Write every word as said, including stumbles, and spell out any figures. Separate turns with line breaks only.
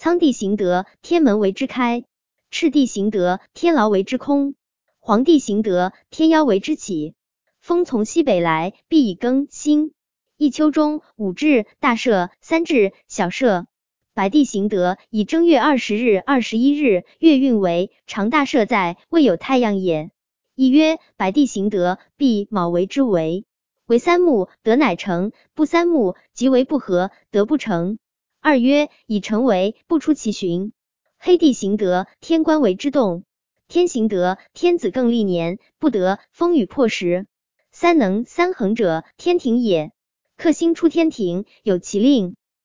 苍帝行德，天门为之开；赤帝行德，天牢为之空；黄帝行德，天妖为之起。风从西北来，必以庚辛。一秋中，五至大赦，三至小赦。白帝行德，以正月二十日、二十一日，月运为长大赦在，未有太阳也。亦曰白帝行德，必卯为之为。为三木，德乃成；不三木，即为不和，德不成。二曰以成为，不出其循。黑帝行德，天官为之动；天行德，天子更历年，不得风雨破时。三能三恒者，天庭也。克星出天庭，有其令。